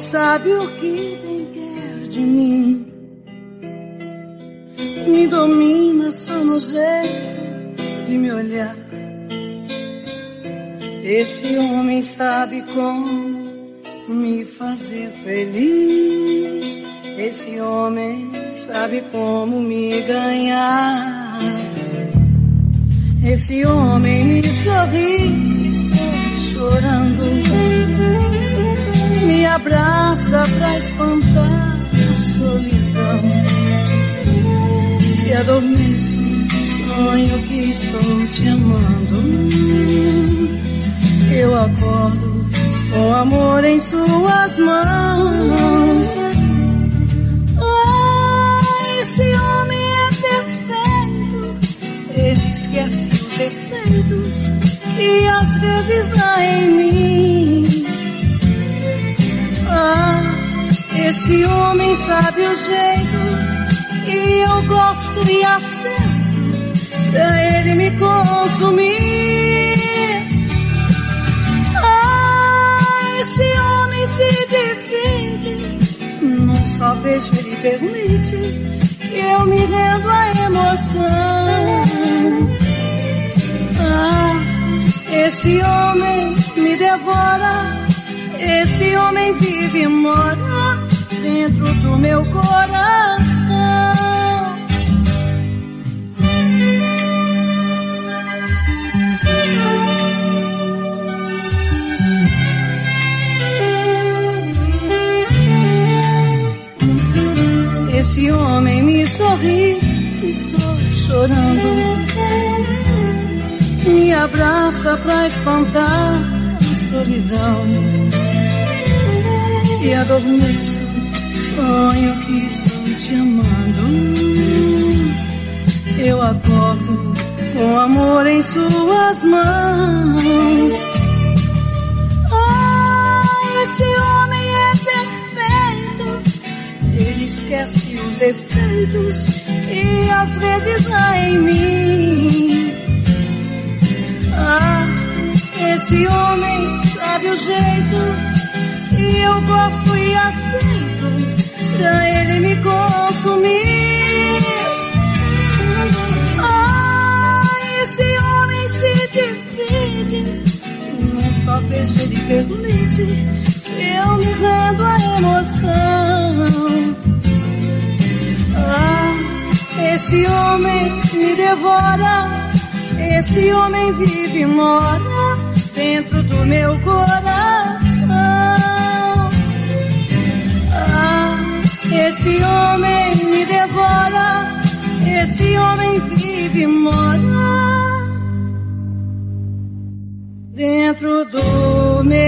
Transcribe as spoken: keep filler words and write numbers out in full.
sabe o que bem quer de mim. Me domina só no jeito de me olhar. Esse homem sabe como me fazer feliz. Esse homem sabe como me ganhar. Esse homem me sorri se estou chorando. Me abraça pra espantar a solidão. Se adormeço, sonho que estou te amando. Eu acordo com amor em suas mãos. Ah, esse homem é perfeito. Ele esquece os defeitos e às vezes há em mim. Ah, esse homem sabe o jeito e eu gosto e acerto pra ele me consumir. Ah, esse homem se divide, num só beijo ele permite que eu me rendo à emoção. Ah, esse homem me devora. Esse homem vive e mora dentro do meu coração. Esse homem me sorri se estou chorando. Me abraça pra espantar a solidão. Se adormeço, sonho que estou te amando. Eu acordo com amor em suas mãos. Ah, esse homem é perfeito. Ele esquece os defeitos e às vezes há em mim. Ah, esse homem sabe o jeito e eu gosto e aceito pra ele me consumir. Ah, esse homem se divide, num só beijo ele permite que eu me rendo à emoção. Ah, esse homem me devora. Esse homem vive e mora dentro do meu coração. Esse homem me devora. Esse homem vive e mora dentro do meu